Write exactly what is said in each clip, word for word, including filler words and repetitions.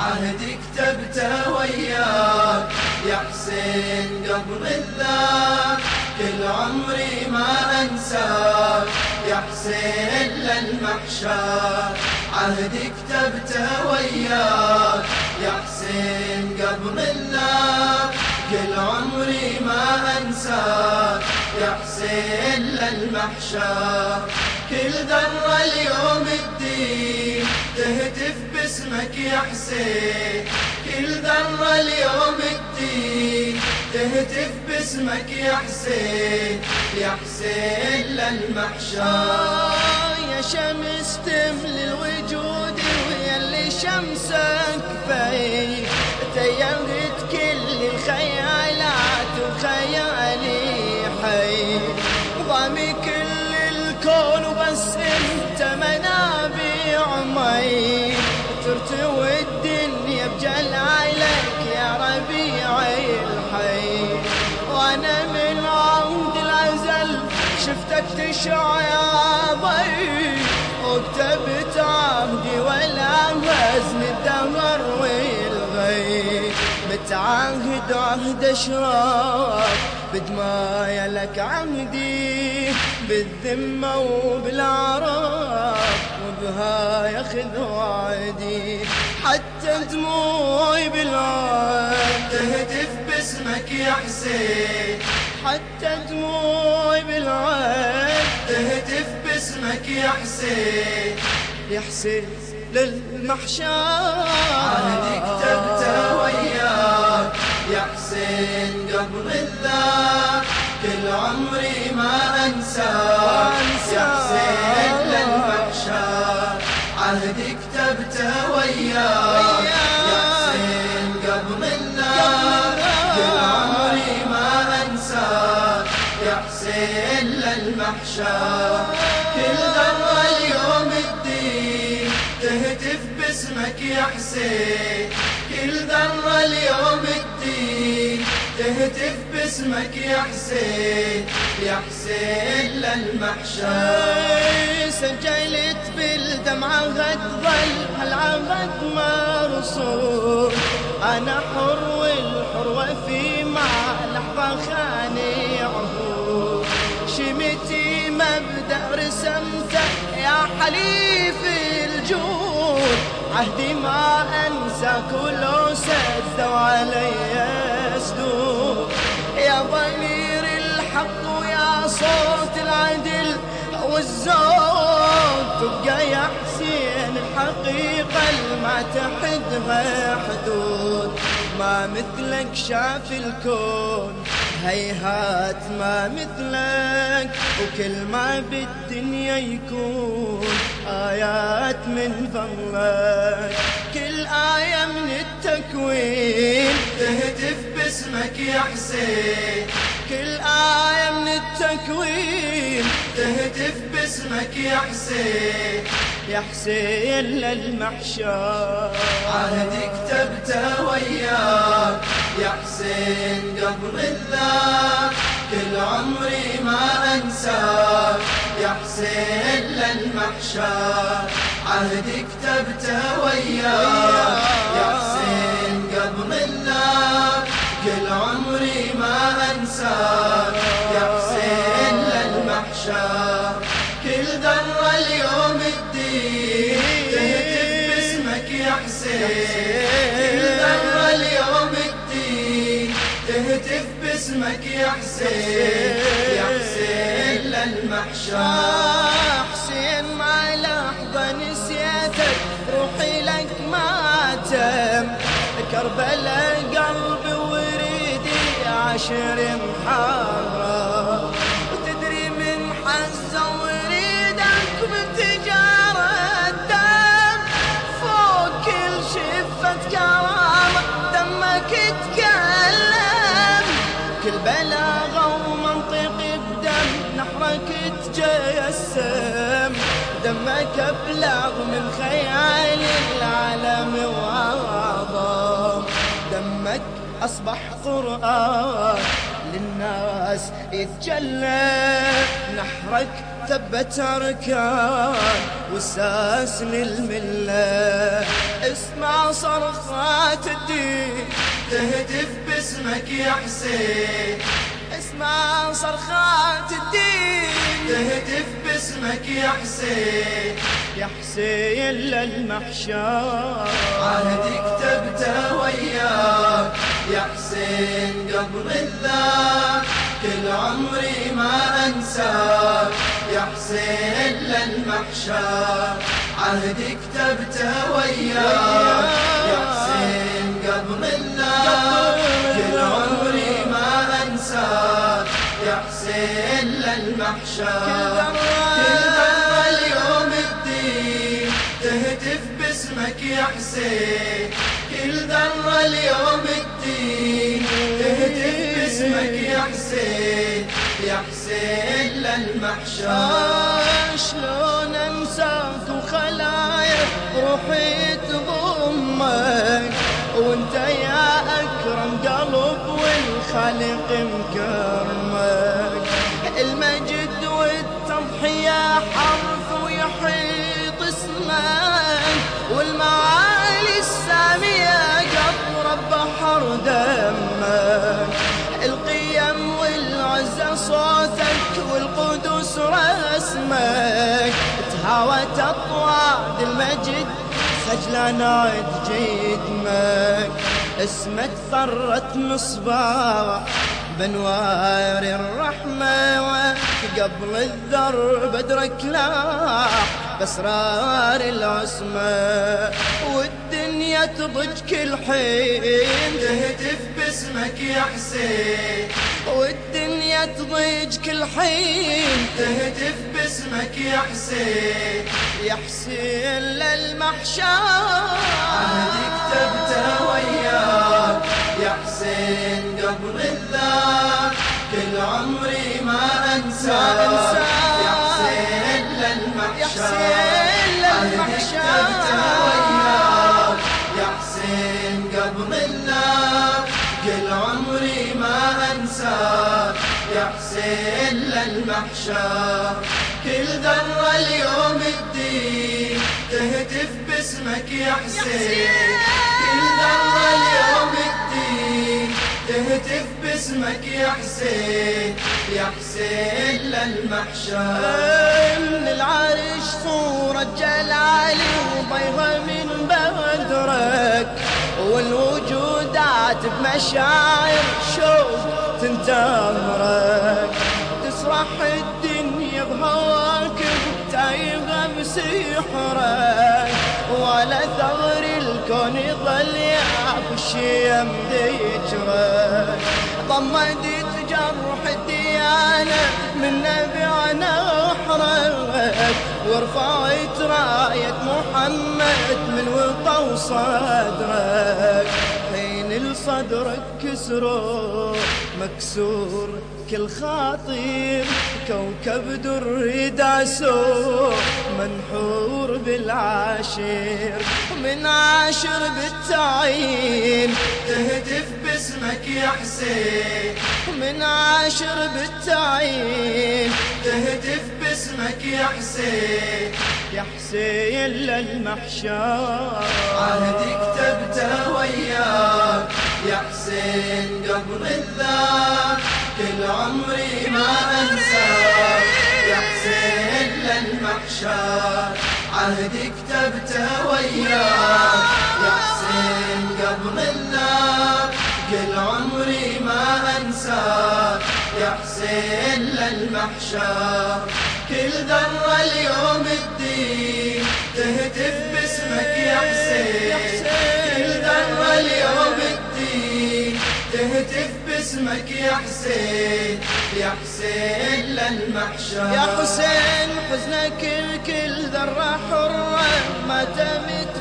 عهد كتبته وياك يا حسين قبل الذاك، كل عمري ما أنساك يا حسين للمحشر. عهد كتبته وياك يا حسين قبل الذاك، كل عمري ما أنساك يا حسين للمحشر. كل ذرة اليوم الدين تهتف باسمك يا حسين، كل ذرة اليوم الدين تهتف باسمك يا حسين، يا حسين للمحشر. يا شمس تملي الوجود ويا اللي شمسك في، تيرت كل الخيالات وخيالي حي، ضامي كل الكون وبس انت منابع مي، ترتوي الدنيا بجلالك يا ربيعي الحي. وانا من عود الازل شفتك تشع يا ضي، وكتبت عهدي ولا وزن الدهر والغي، متعهد عهد اشراف بدمايا لك عهدي، بالذمة وبالعراف وبها ياخذ وعدي، حتى دموعي بالعين تهتف باسمك يا حسين، حتى دموعي بالعين تهتف باسمك يا حسين، يا حسين للمحشر. عهد كتبته وياك يا حسين قبل الذاك، كل عمري ما أنساك يا حسين للمحشر. عهد كتبته وياك يا حسين قبل الذاك، كل عمري ما أنساك يا حسين للمحشر. كل ذرة اليوم الدين تهتف باسمك يا حسين، كل ذرة اليوم الدين تهتف باسمك يا حسين، يا حسين للمحشر. سجلت بالدمعة غد ظل هالعهد مرسوم، أنا حر والحر وفي مع لحظة خاني عهود، شمتي مبدأ رسمته يا حليف الجود، عهدي ما أنسى كل سد وعلي يسدود، يا ضمير الحق ويا صوت العدل والزود، تبقى يا حسين الحقيقة ما تحدها حدود، ما مثلك شاف الكون هيهات ما مثلك، وكل ما بالدنيا يكون آيات من فضلك، كل آية من التكوين تهتف باسمك يا حسين، كل آية من التكوين تهتف باسمك يا حسين، يا حسين للمحشر. عهد كتبته وياك يا حسين قبل الذاك، كل عمري ما أنساك يا حسين للمحشر. عهد كتبته وياك يا حسين قبل الذاك، كل عمري ما أنساك يا حسين للمحشر. كل ذرة اليوم الدين تهتف باسمك يا حسين، كل ذرة اليوم الدين تهتف باسمك يا حسين، يا حسين للمحشر. حسين ما لحظة نسيتك روحي لك ماتم، كربلاء قلبي وريدي عشر محرم، وتدري من حزة وريدك بتجارة دم، فوق كل شفة كرامة دمك تكلم، كل بلاغة ومنطقي بدم نحرك تجسم، دمك أبلغ من خيال العالم وأعظم، دمك أصبح قرآن للناس يتجلى، نحرك ثبت أركان وساس للملة. اسمع صرخات الدين تهتف باسمك يا حسين، اسمع صرخات الدين تهتف باسمك يا حسين، يا حسين للمحشر. عهدك كتبته وياك يا حسين قبل الذاك، كل عمري ما انساك يا حسين للمحشر. عهدك كتبته وياك يا حسين قبل الذاك، كل عمري ما انساك يا حسين للمحشر. كل ذرة اليوم الدين تهتف باسمك يا حسين، كل ذرة اليوم الدين تهتف باسمك يا حسين، يا حسين للمحشر. شلون انساك وخلايا روحي تضمك، وانت يا اكرم قلب والخالق مكرمك. المجد والتضحية حرف ويحيط اسمك، والمعالي السامية قطرة بحر دمك. القيم والعزة صوتك والقدس رسمك، تهاوت أطواد المجد خجلان عد جدمك. اسمك ثرت مصباح بانوار الرحمة، وقبل الذر بدرك لاح باسرار العصمة. والدنيا تضج كل حين تهتف باسمك يا حسين، والدنيا تضج كل حين تهتف باسمك يا حسين، يا حسين للمحشر. عهدك كتبته وياك يا حسين قبل الذاك، كل عمري ما انساك يا حسين للمحشر. عهدك كتبته وياك يا حسين قبل الذاك، كل عمري ما انساك يا حسين للمحشر. كل ذرة اليوم الدين تهتف باسمك يا حسين، كل ذرة اليوم الدين تهتف باسمك يا حسين، يا حسين للمحشر. من العرش صورة جلالي وضيها من بدرك، والوجودات بمشاعر شوق تنتظرك. تسرح الدنيا بهواك تايبة بسحرك، ولا ثغر الكون يظل يعفش يمذكرك. ضمدت جرح الديانة من نبعنا وحرك، ورفعت راية محمد من وطى صدرك. حين لصدرك كسره مكسور كل خاطر، كوكب دري داسور منحور بالعاشر. من عاشر بالتعيين تهتف باسمك يا حسين، من عاشر بالتعيين تهتف باسمك يا حسين، يا حسين للمحشر. عهدك كتبته وياك يا حسين قبل الذاك، كل عمري ما انساك يا حسين للمحشر. عهدك كتبته وياك يا حسين قبل الذاك، كل عمري ما انساك يا حسين للمحشر. كل ذرة اليوم الدين تهتف باسمك يا حسين، كل ذرة اليوم الدين تهتف باسمك يا حسين، يا حسين للمحشر. يا حسين حزنك الكل ذرة حرة ما تمت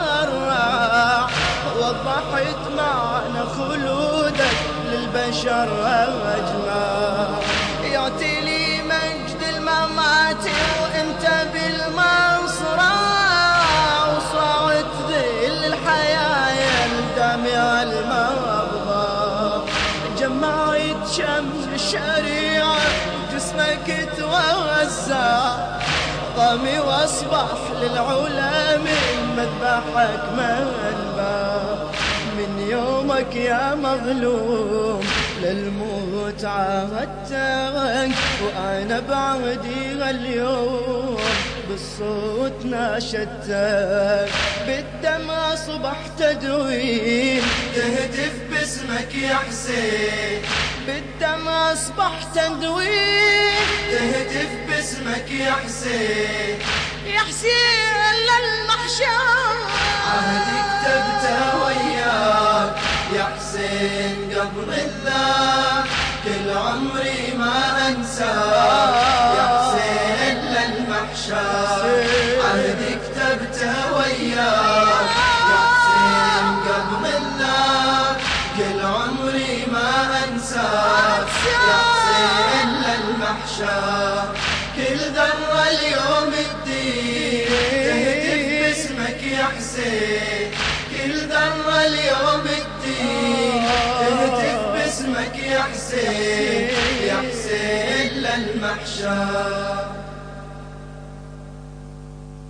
فرح، وضحت معنى خلودك للبشر أجمع. يعطي لي مجد الممات وانت بالمنصرة، وصعد ذل الحياة الدمع المغضى. جمعت شمس الشريعة جسمك توزع ضامي واصبح للعلا من مذبحك منبع من يومك يا مظلوم للموت عاهدتك وانا بعهدي اليوم بالصوت ناشدتك بالدم اصبح تدوين تهتف باسمك يا حسين بالدم اصبح تدوين تهتف باسمك يا حسين يا حسين للمحشر عهدي كتبته وياك يا حسين قبل الذاك كل عمري ما انساك يا حسين للمحشر عهدي كتبته وياك يا حسين قبل الذاك كل عمري ما انساك يا حسين للمحشر كل ذرة اليوم الدين تهتف باسمك يا حسين كل ذرة اليوم الدين تهتف باسمك يا حسين يا حسين للمحشر